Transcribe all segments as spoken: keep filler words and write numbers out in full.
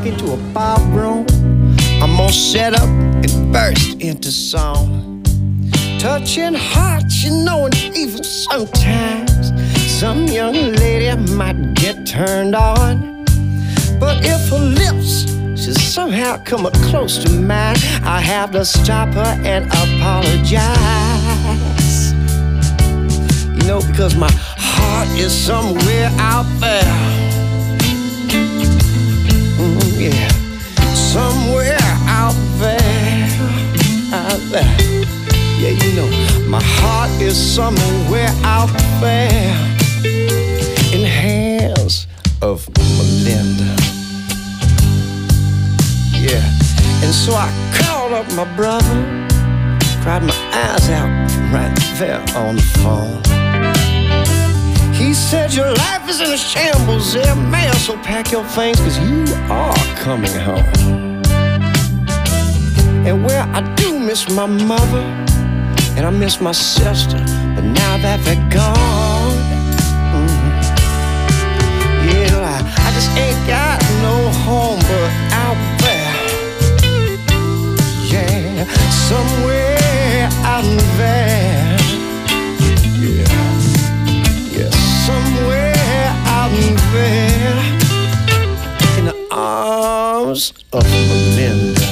walk into a ballroom, I'm gonna set up and burst into song. Touching hearts, you know, and even sometimes some young lady might get turned on. But if her lips should somehow come up close to mine, I have to stop her and apologize. You know, because my heart is somewhere out there. Mm, yeah, somewhere out there, out there. Yeah, you know, my heart is somewhere out there in hands of Melinda. Yeah, and so I called up my brother, cried my eyes out right there on the phone. He said, your life is in a shambles there, man, so pack your things, cause you are coming home. And where I do miss my mother, and I miss my sister, but now that they're gone, mm-hmm. Yeah, I, I just ain't got no home but out there. Yeah, somewhere out there. Yeah, yeah, somewhere out there in the arms of Melinda.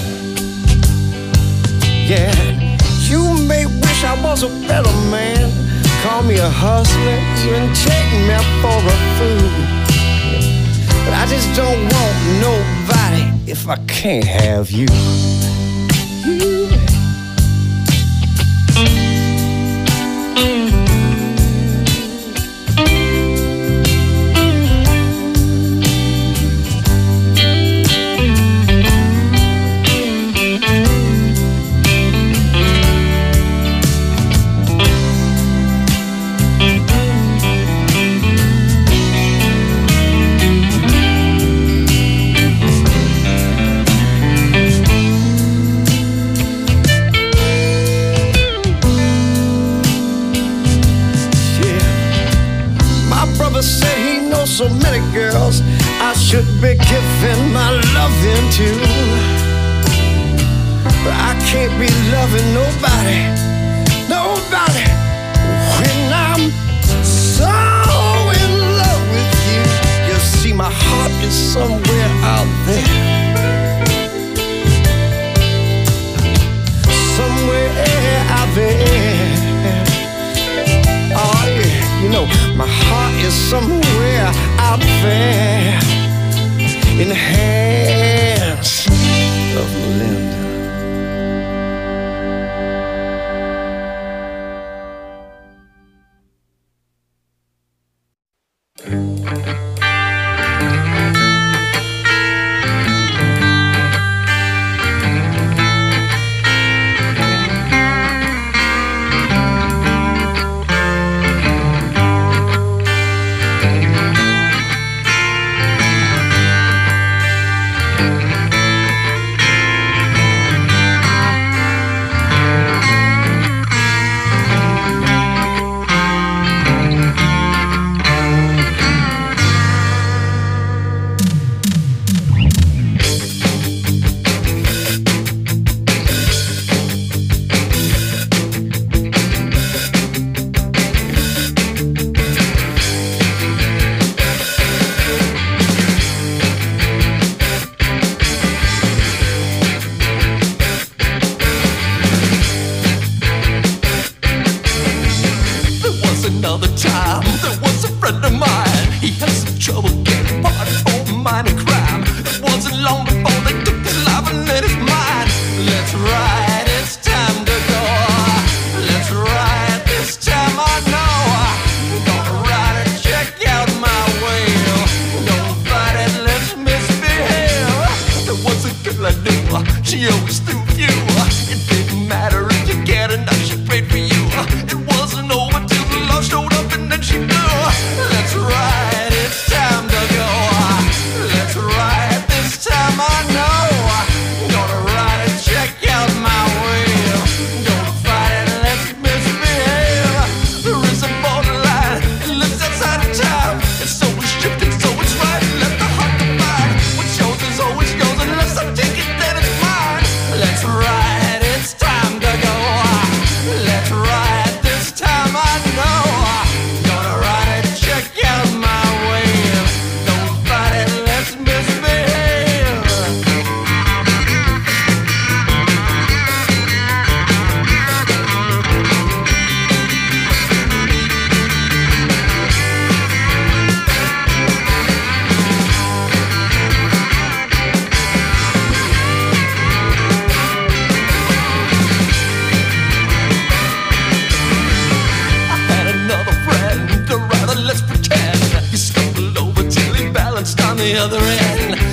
Yeah, you may wish I was a better man, call me a hustler, even take me for a fool. But I just don't want nobody if I can't have you. You. So many girls I should be giving my loving to, but I can't be loving nobody, nobody when I'm so in love with you. You see, my heart is somewhere out there, somewhere out there. Oh yeah, you know, my heart is somewhere out there in the hands of Melinda. It's always shifting, so it's right. Let the heart divide. What's yours is always yours.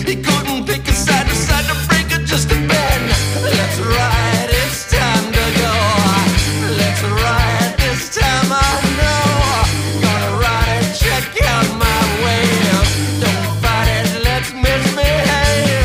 He couldn't pick a side, decided to break it just a bend. Let's ride, it's time to go. Let's ride, this time I know. Gonna ride and check out my wave. Don't fight it, let's misbehave.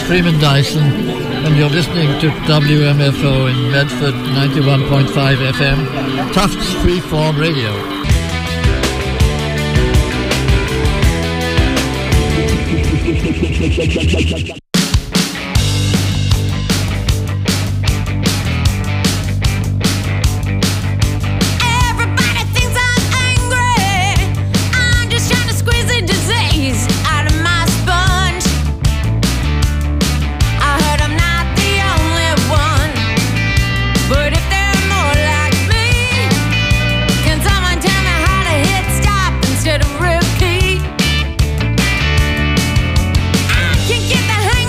Freeman Dyson, and you're listening to W M F O in Medford, ninety-one point five F M, Tufts Freeform Radio. Get the hang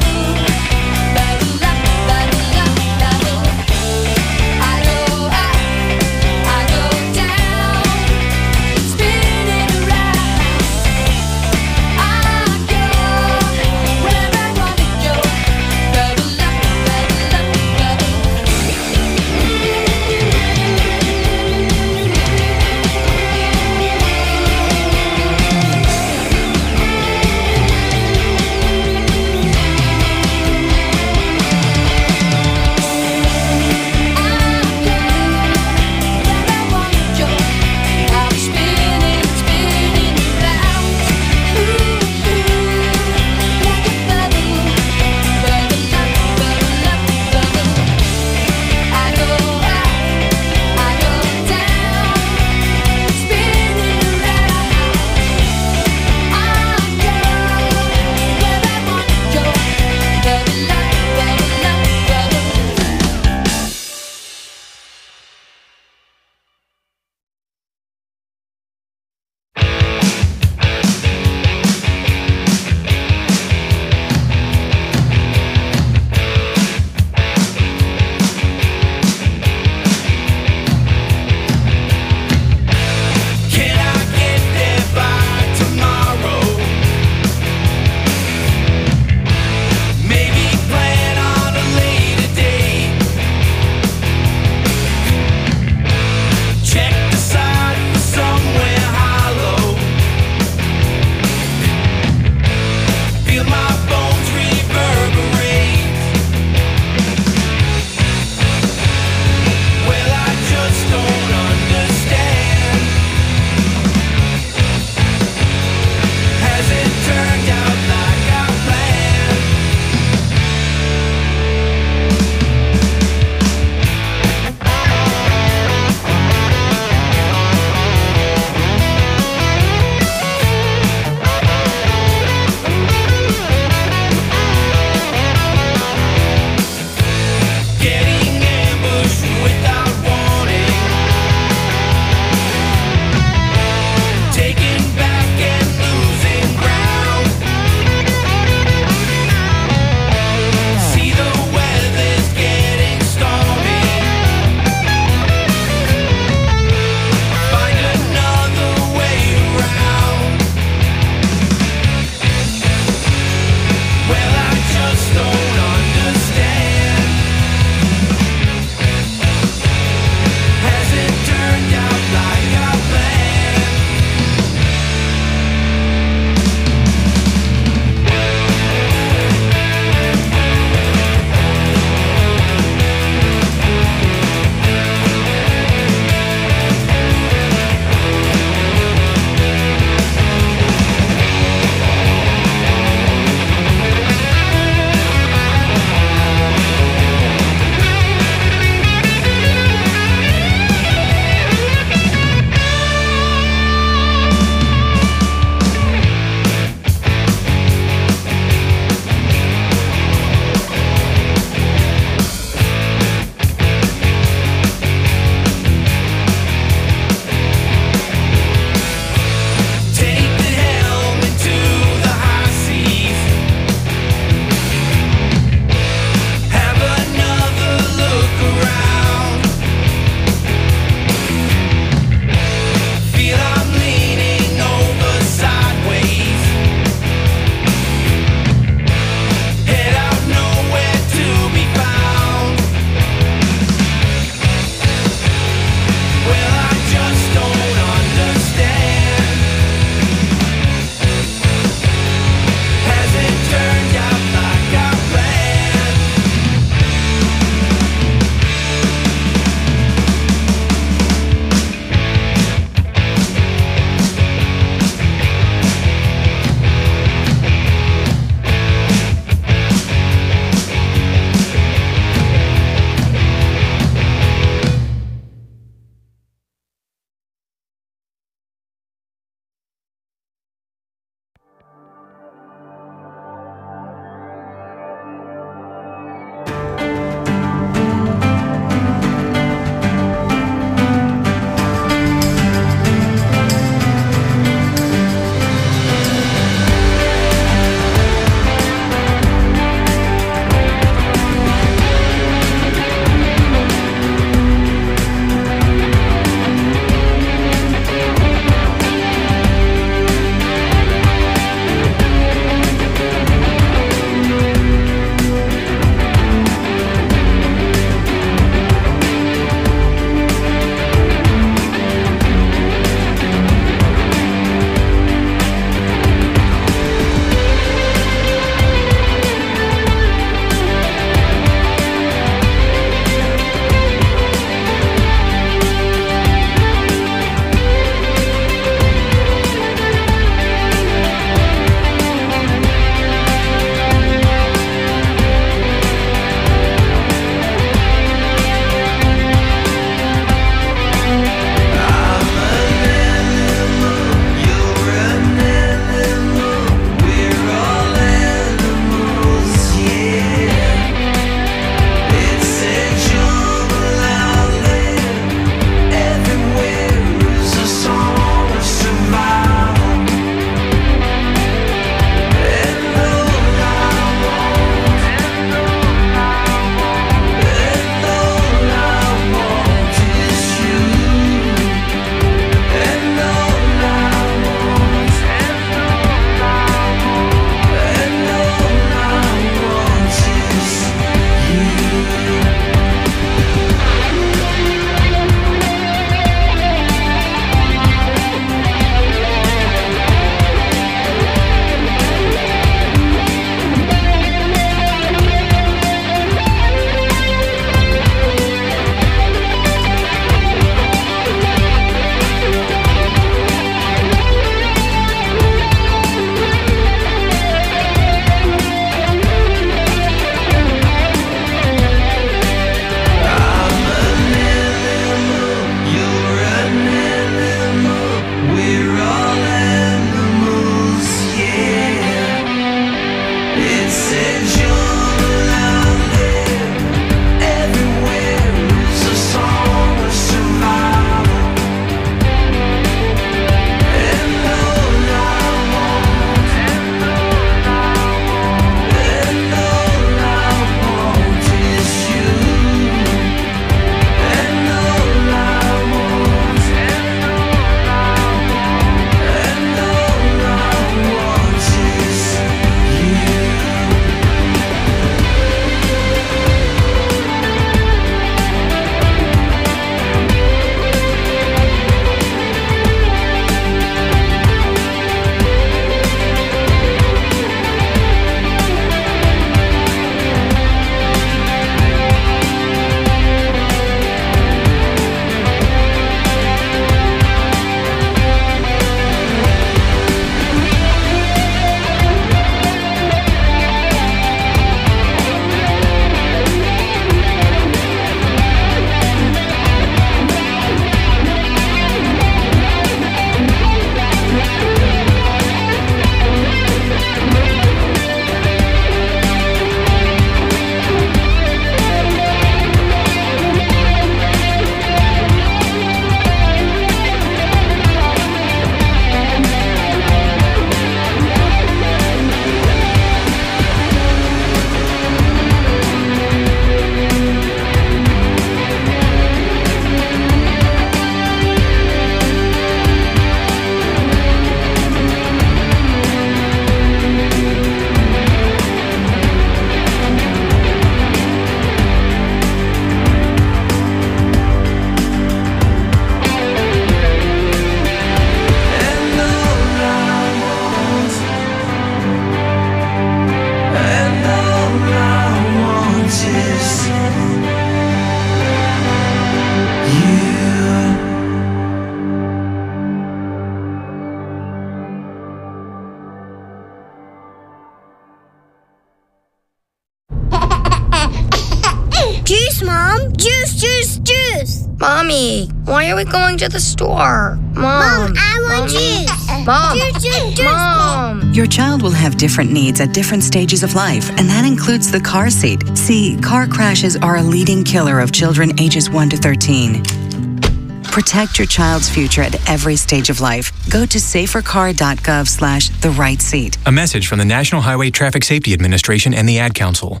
wants juice. Mommy, why are we going to the store? Mom, Mom, I want Mommy. juice. Mom, Juice, juice, juice. Mom. Your child will have different needs at different stages of life, and that includes the car seat. See, car crashes are a leading killer of children ages one to thirteen. Protect your child's future at every stage of life. Go to safercar.gov slash the right seat. A message from the National Highway Traffic Safety Administration and the Ad Council.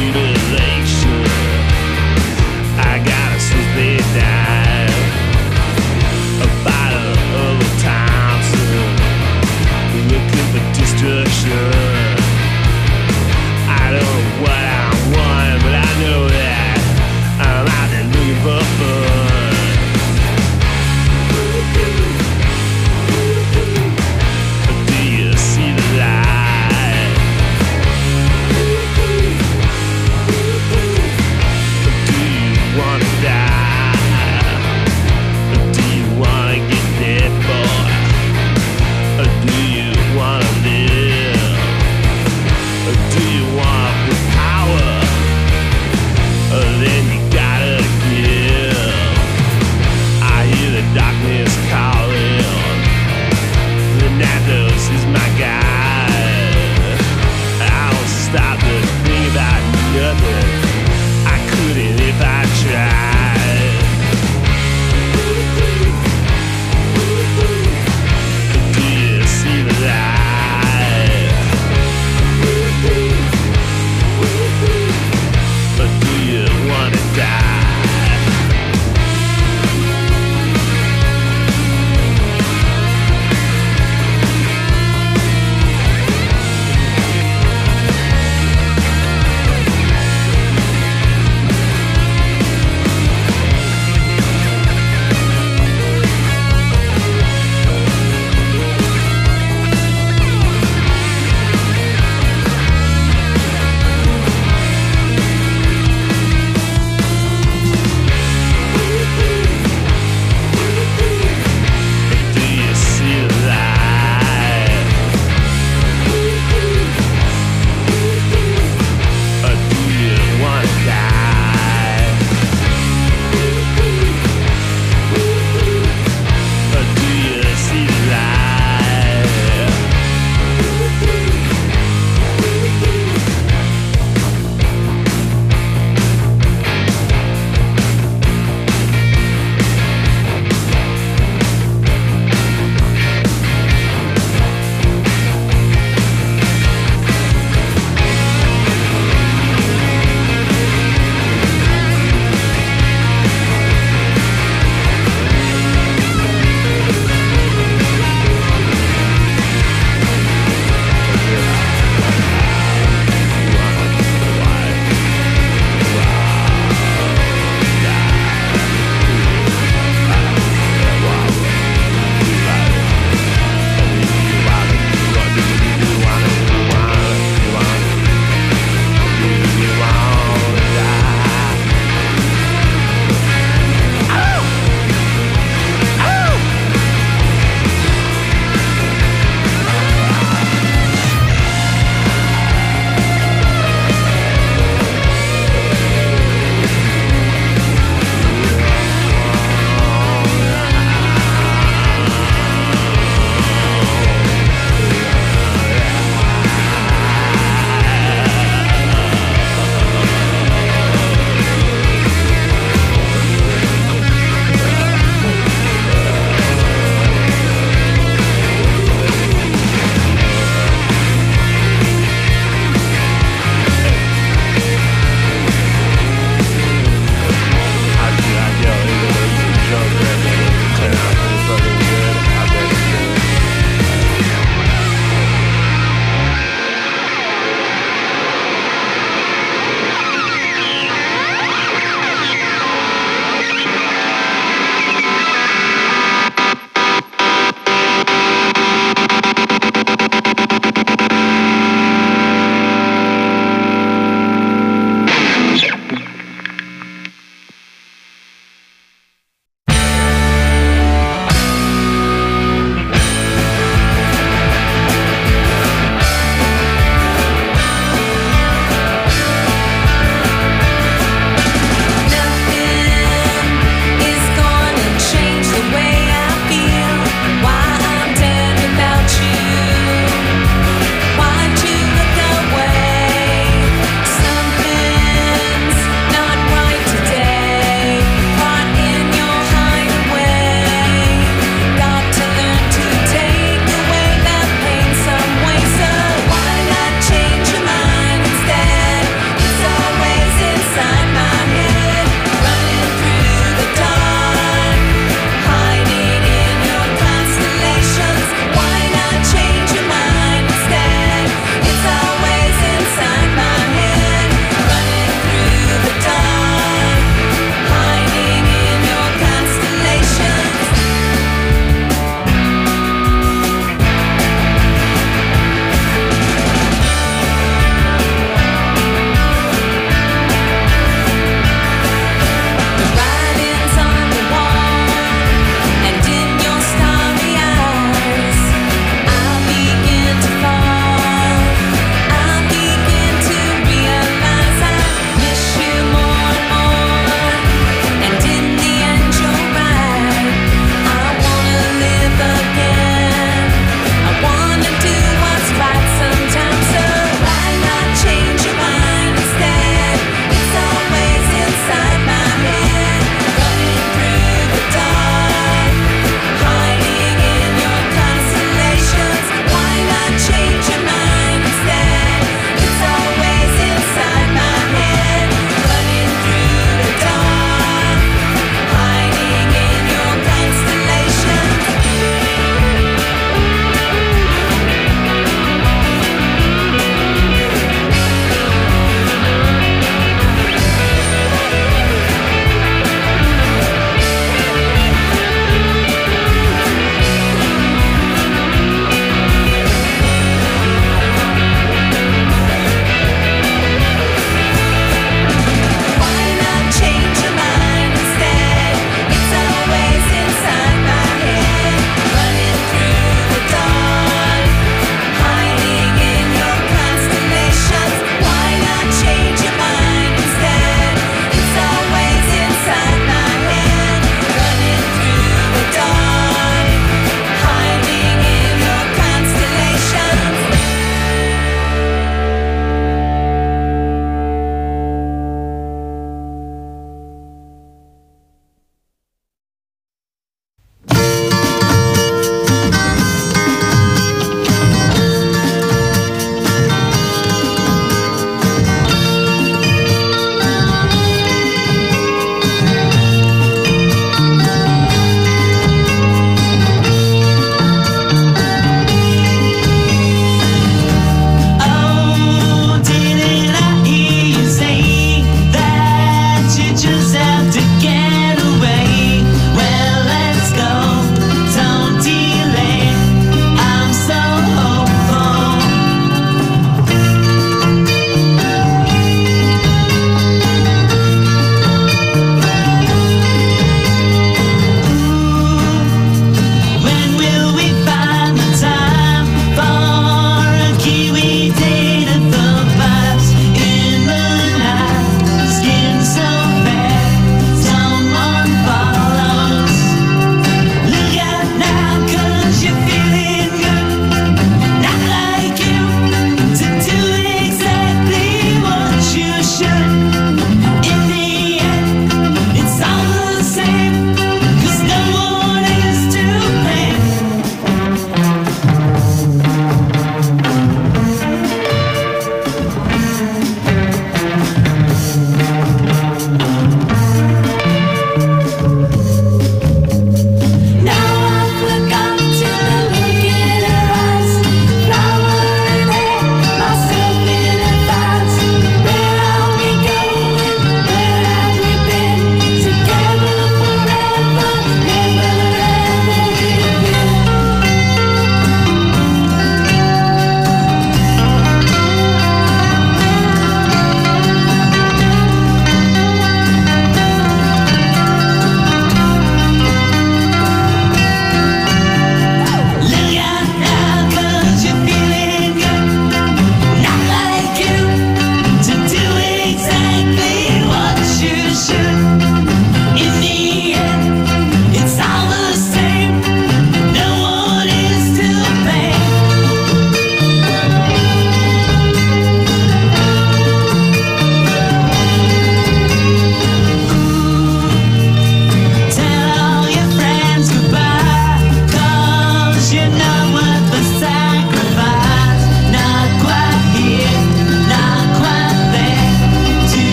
I got a Swiss bed dive.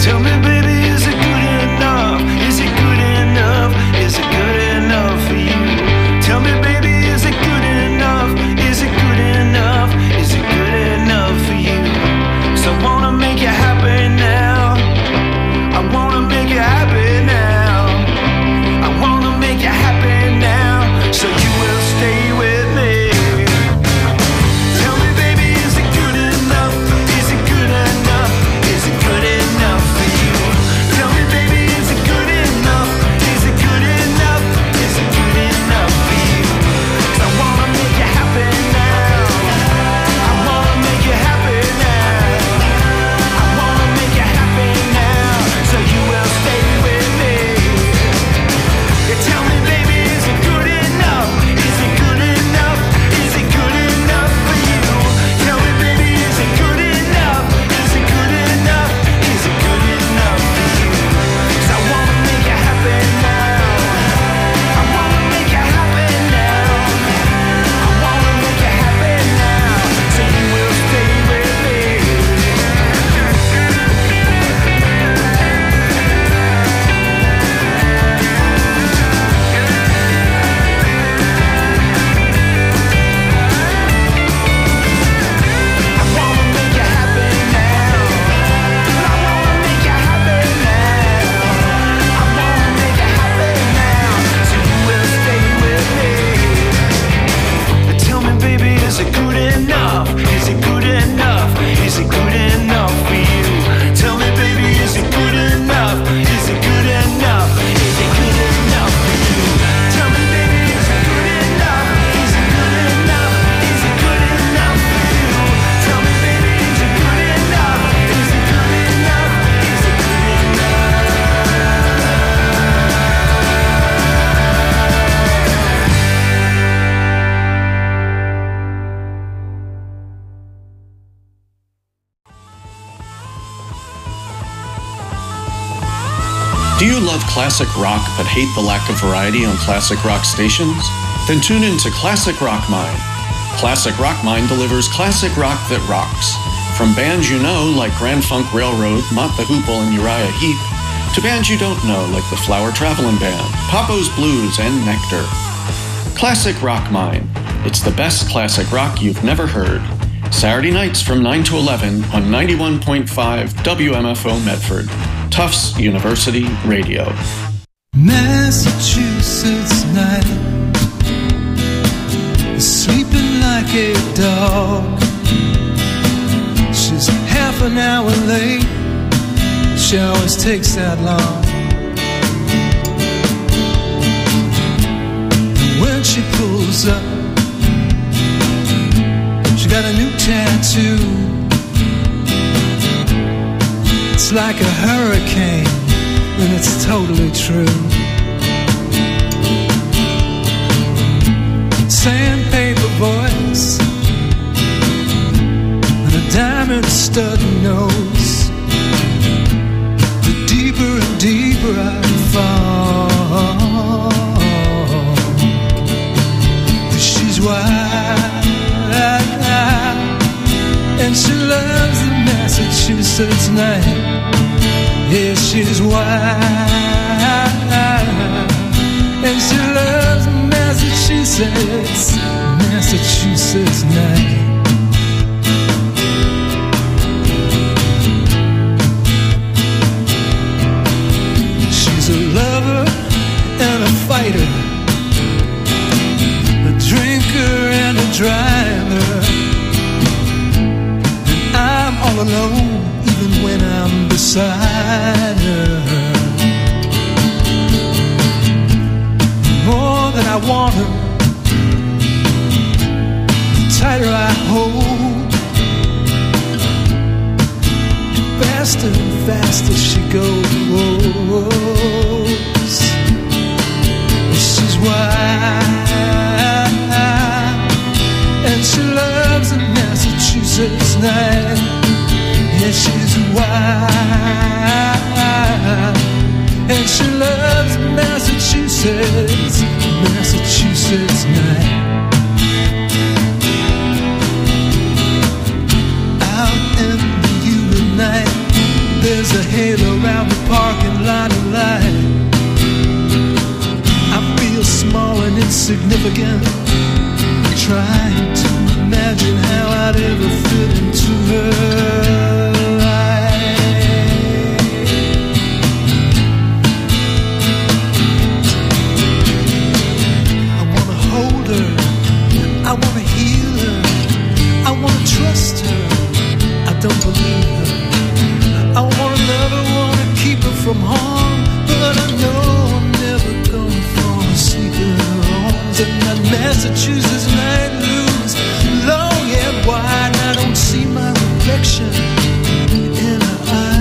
Tell me, baby, is it good enough? Is it good enough? Is it good enough for you? Tell me, baby, is it good enough? Is it good enough? Is it good enough for you? So I wanna make you happy now. I wanna make you happy now. I wanna make you happy now. So you will stay with me. Tell me, baby, is it good enough? Is it good enough? Is it good enough for you? Tell me, baby, is it good enough? Is it good enough? Is it good enough for you? 'Cause I wanna make you happy now. I wanna make you happy now. I wanna make you happy now. So you will stay with me. You tell me, baby, is it good enough? Is it good enough? Is it good enough for you? Tell me, baby, is it good enough? Is it good enough? Is it good enough for you? 'Cause I wanna make you happy now. I wanna make you happy now. I wanna make you happy now. So you will stay with me. I wanna make you happy now. I wanna make you happy now. I wanna make you happy now. So you will stay with me. Tell me, baby, is it good enough? Is it good enough? Is it good enough for you? Tell me, baby, is it good enough? Is it good enough? Is it good enough for you? Tell me, baby, is it good enough? Is it good enough? Is it good enough for you? Tell me, baby, is it good enough? Is it good enough? Is it good enough? Do you love classic rock but hate the lack of variety on classic rock stations? Then tune in to Classic Rock Mine. Classic Rock Mine delivers classic rock that rocks. From bands you know like Grand Funk Railroad, Mott the Hoople, and Uriah Heep, to bands you don't know like the Flower Travelin' Band, Papo's Blues, and Nectar. Classic Rock Mine. It's the best classic rock you've never heard. Saturday nights from nine to eleven on ninety-one point five W M F O Medford. Tufts University Radio. Massachusetts night, sleeping like a dog. She's half an hour late. She always takes that long. When she pulls up, she got a new tattoo. It's like a hurricane, and it's totally true. Sandpaper voice and a diamond stud nose. The deeper and deeper I fall, she's wild, and she loves the Massachusetts night. Yeah, she's wild, and she loves Massachusetts, Massachusetts night. She's a lover and a fighter, a drinker and a driver, and I'm all alone even when I'm beside her. More than I want her, the tighter I hold, faster and faster she goes. She's wild, and she loves a Massachusetts night. Yeah, she's wild, and she loves Massachusetts, Massachusetts night. Out in the Union night, there's It's a halo around the parking lot of light. I feel small and insignificant, trying to imagine how I'd ever fit into her life. I wanna hold her, I wanna heal her, I wanna trust her, I don't believe her. I wanna love her, wanna keep her from harm, but I know I'm never gonna fall asleep in her arms. And that Massachusetts night looms long and wide, I don't see my reflection in her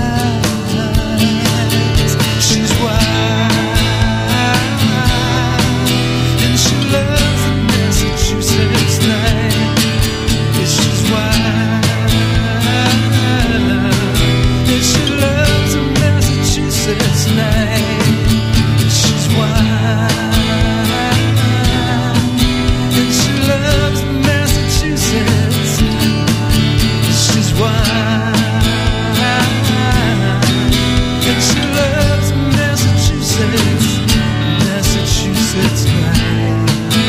eyes. She's wild and she loves the Massachusetts night. Yeah, she's wild and she loves the Massachusetts night. She's wild and she loves Massachusetts. She's wild and she loves Massachusetts. Massachusetts night.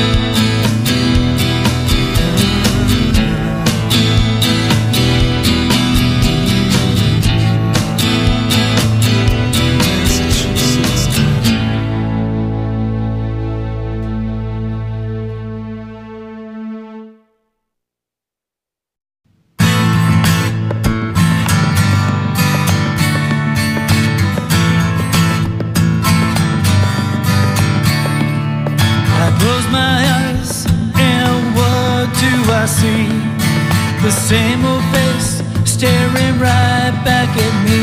Massachusetts night. I close my eyes and what do I see? The same old face staring right back at me.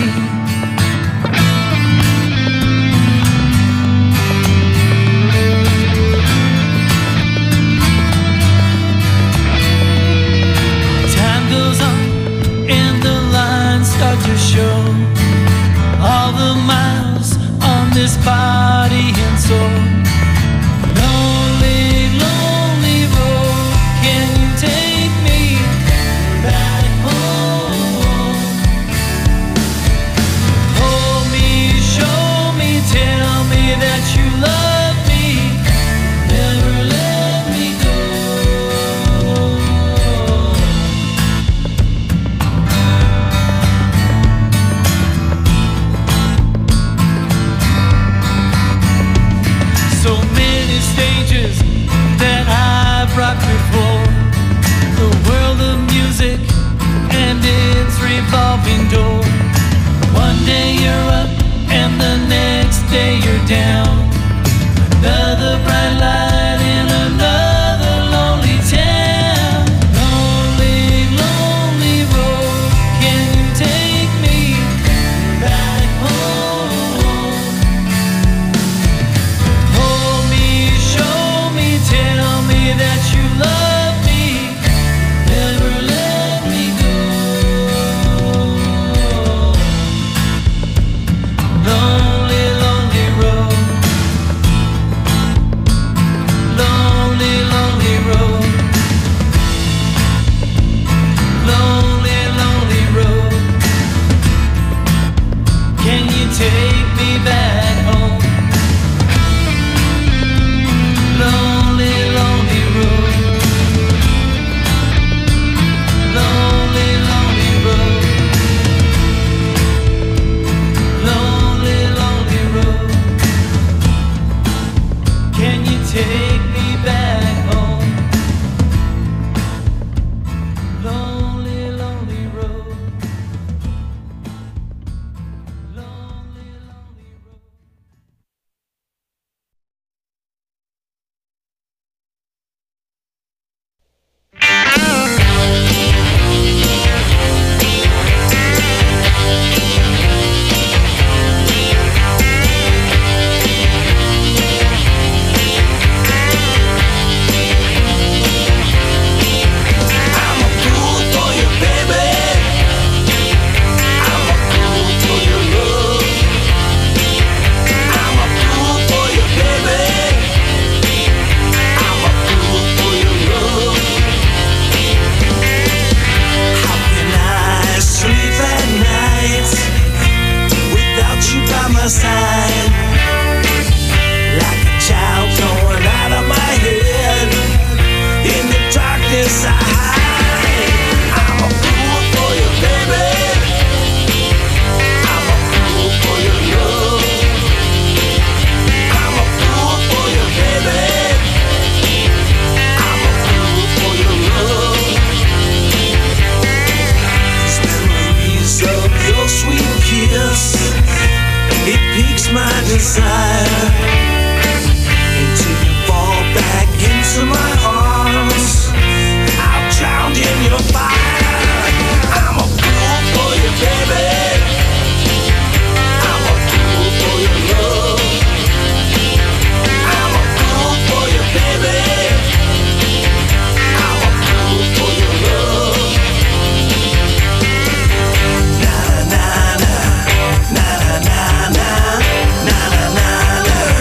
Time goes on and the lines start to show all the miles on this body and soul. Lonely, lonely road, can you take me back home? Hold me, show me, tell me that you love me, never let me go. So many stages that I've rocked before, the world of music and its revolving door. One day you're up and the next day you're down. Another bright light in another lonely town. Lonely, lonely road, can you take me back home? Hold me, show me, tell me that you love me, never let me go. Lonely, lonely road. desire until you fall back into my arms. I'll drown in your fire. I'm a fool for you, baby. I'm a fool for your love. I'm a fool for you, baby. I'm a fool for your love. Na na na na na na na na na na.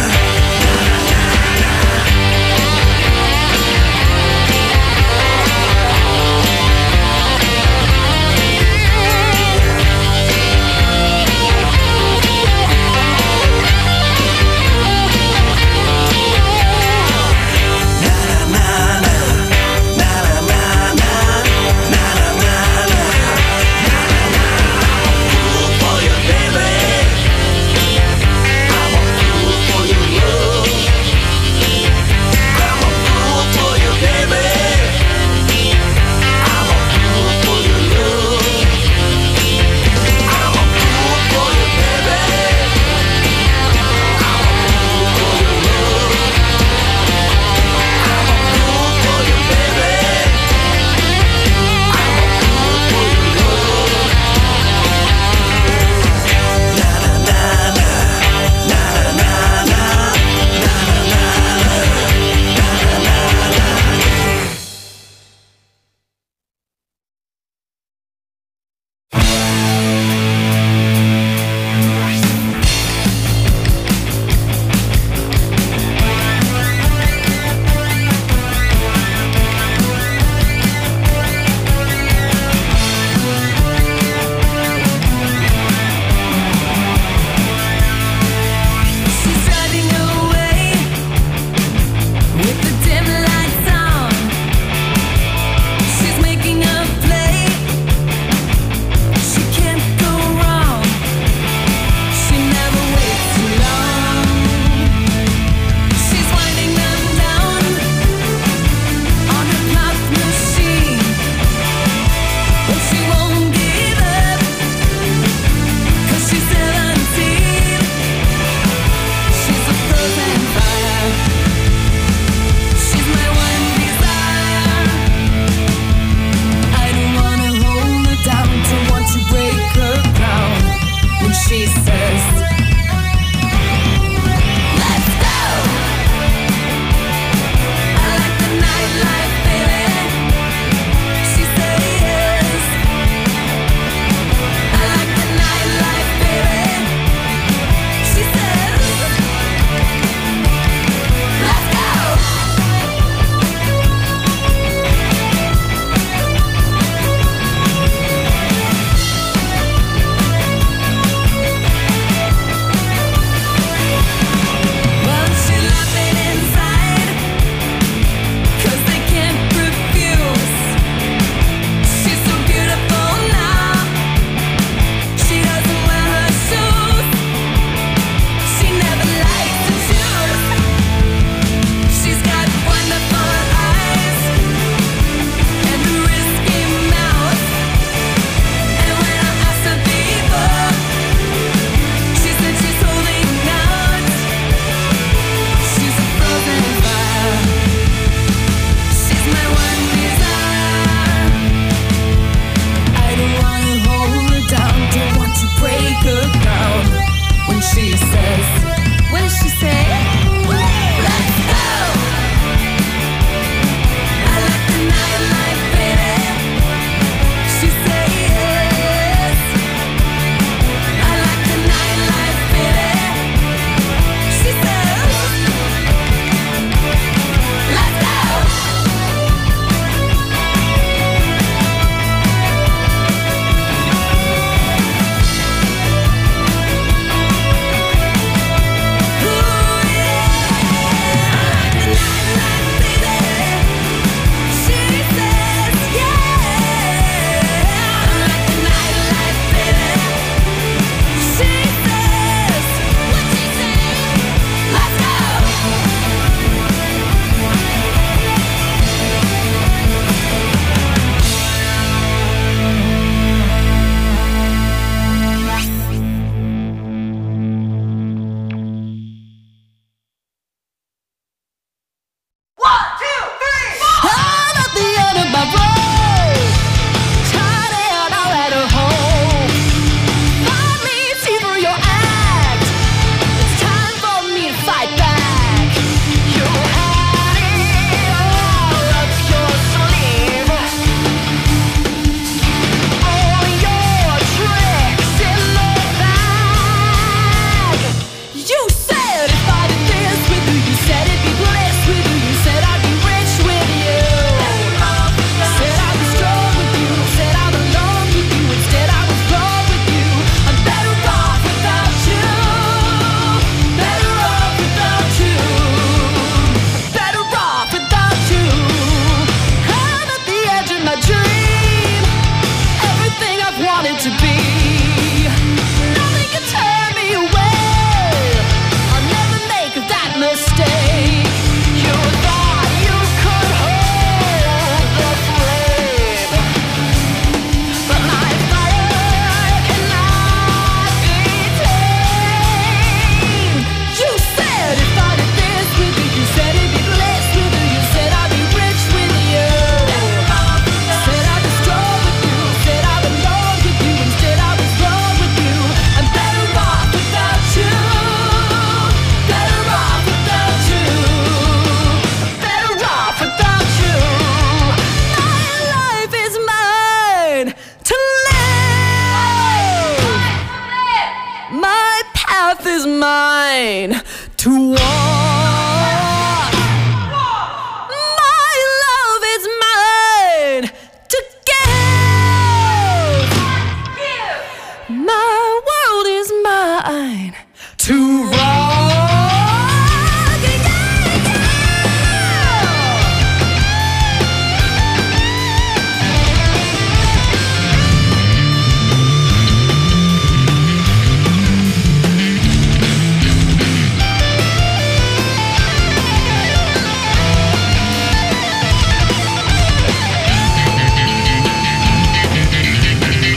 Lane.